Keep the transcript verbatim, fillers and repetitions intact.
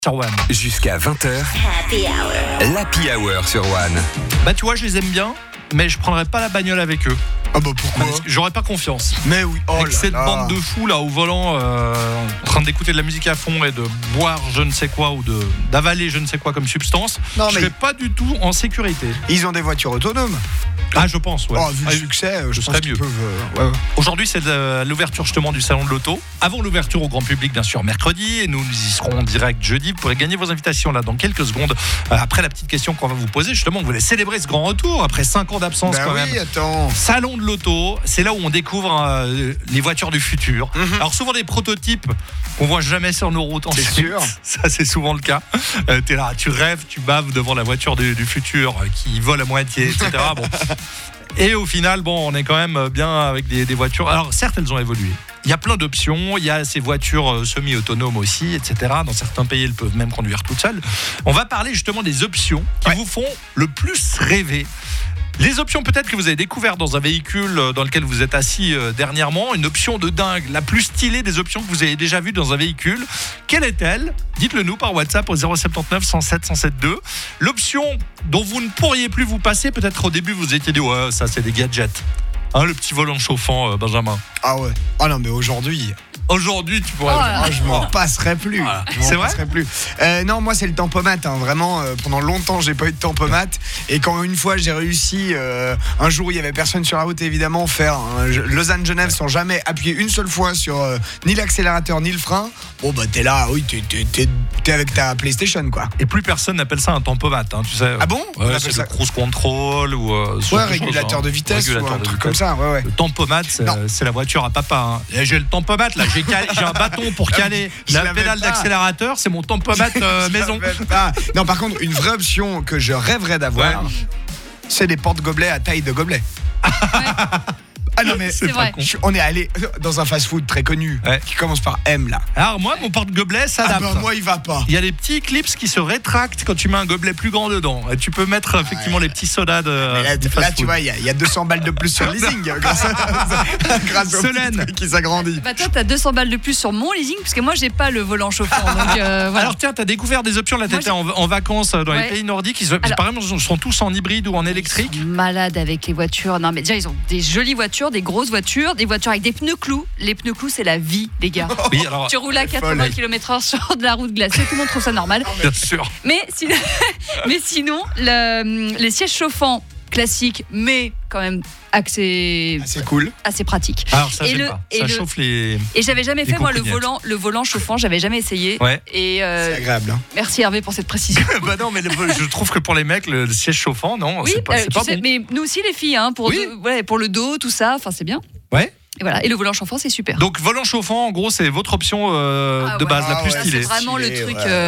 Sur One. Jusqu'à vingt heures, Happy Hour. l'Happy Hour sur One. Bah tu vois, je les aime bien, mais je prendrais pas la bagnole avec eux. Ah bah pourquoi? Parce que J'aurais pas confiance. Mais oui, oh Avec là cette là. bande de fous là au volant, euh, en train d'écouter de la musique à fond et de boire je ne sais quoi ou de d'avaler je ne sais quoi comme substance, Non, je mais- serais pas du tout en sécurité. Ils ont des voitures autonomes. Ah je pense, ouais. Oh, vu Ah, le succès, euh, je ce pense serait qu'ils mieux. peuvent. euh, ouais, ouais. Aujourd'hui, c'est de- l'ouverture justement du salon de l'auto. Avant l'ouverture au grand public, bien sûr, mercredi. Et nous, nous y serons en direct jeudi. Vous pourrez gagner vos invitations là dans quelques secondes. Euh, après la petite question qu'on va vous poser, justement, vous voulez célébrer ce grand retour après cinq ans d'absence Ben quand oui, même. attends. Salon de l'auto, c'est là où on découvre euh, les voitures du futur. Mhm. Alors souvent des prototypes qu'on voit jamais sur nos routes. C'est ensuite. sûr. Ça c'est souvent le cas. Euh, t'es là, tu rêves, tu baves devant la voiture du, du futur euh, qui vole à moitié, et cetera. Bon. Et au final, bon, on est quand même bien avec des, des voitures. Alors certes, elles ont évolué. Il y a plein d'options. Il y a ces voitures euh, semi-autonomes aussi, et cetera. Dans certains pays, elles peuvent même conduire toutes seules. On va parler justement des options qui Ouais. vous font le plus rêver. Les options peut-être que vous avez découvertes dans un véhicule dans lequel vous êtes assis euh, dernièrement, une option de dingue, la plus stylée des options que vous avez déjà vues dans un véhicule. Quelle est-elle? Dites-le nous par WhatsApp au zéro sept neuf cent sept cent sept deux. L'option dont vous ne pourriez plus vous passer, peut-être au début vous étiez dit ouais ça c'est des gadgets. Hein, le petit volant chauffant, euh, Benjamin. Ah ouais. Ah non, mais aujourd'hui, Aujourd'hui tu pourrais... ah, je m'en passerai plus. Voilà. Je m'en C'est vrai passerai plus. Euh, non, moi c'est le tempomate. Hein. Vraiment, euh, pendant longtemps j'ai pas eu de tempomate. Et quand une fois j'ai réussi, euh, un jour où il y avait personne sur la route, évidemment, faire un Lausanne-Genève sans jamais appuyer une seule fois sur euh, ni l'accélérateur ni le frein. Bon bah t'es là, oui, t'es, t'es, t'es, t'es avec ta PlayStation quoi. Et plus personne n'appelle ça un tempomate, hein, tu sais. Ah bon? On Ouais, appelle c'est ça- le cruise control ou euh, ce Ouais, genre de choses, régulateur hein. de vitesse Régulateur ou un de truc vitesse. comme ça. Ouais, ouais. Le tempomate, c'est, Non. c'est la voiture à papa. Hein. Et j'ai le tempomate là, j'ai, calé- j'ai un bâton pour caler Je la l'avais pédale pas. d'accélérateur, c'est mon tempomate euh, Je maison. savais pas. Non, par contre, une vraie option que je rêverais d'avoir, Ouais. c'est des porte-gobelets à taille de gobelet. Ah non, mais C'est C'est pas vrai. con. je- on est allé dans un fast-food très connu Ouais. qui commence par M là. Alors moi, mon porte-gobelet Ah s'adapte. bah moi, il va pas. Il y a des petits clips qui se rétractent quand tu mets un gobelet plus grand dedans. Et tu peux mettre effectivement les petits sodas de, Mais là, du là, fast-food. tu vois, il y, a- il y a deux cents balles de plus sur le leasing grâce, à, grâce au Solène. petit truc qui s'agrandit. Bah toi, t'as deux cents balles de plus sur mon leasing, parce que moi, j'ai pas le volant chauffant. Donc euh, voilà. Alors tiens, t'as découvert des options là, Moi, t'étais en, en vacances dans les Ouais. pays nordiques. Ils, Alors- par exemple, ils sont tous en hybride ou en électrique. Ils sont malades avec les voitures. Non, mais déjà, ils ont des jolies voitures, des grosses voitures, des voitures avec des pneus clous. Les pneus clous, c'est la vie, les gars. Oui, alors Tu roules à folle. quatre-vingts kilomètres heure sur de la route glacée, tout le monde trouve ça normal. bien sûr. Mais, si- mais sinon, le- les sièges chauffants classiques, mais quand même assez, Ah, c'est cool. assez pratiques. Alors ça, Et j'aime le- pas. et Ça le- chauffe les. Et j'avais jamais Les fait, moi, le concognettes. volant, le volant chauffant, j'avais jamais essayé. Ouais. Et euh, C'est agréable. Hein. merci Hervé pour cette précision. bah non, mais le- je trouve que pour les mecs, le siège chauffant, non, Oui, c'est pas, euh, c'est tu pas sais, bon. mais nous aussi les filles, hein, pour, Oui. do- ouais, pour le dos, tout ça, enfin c'est bien. Ouais. Et voilà. Et le volant chauffant, c'est super. Donc volant chauffant, en gros, c'est votre option euh, Ah de ouais. base, la Ah plus ouais, stylée. C'est vraiment le Stylé, truc. ouais. euh,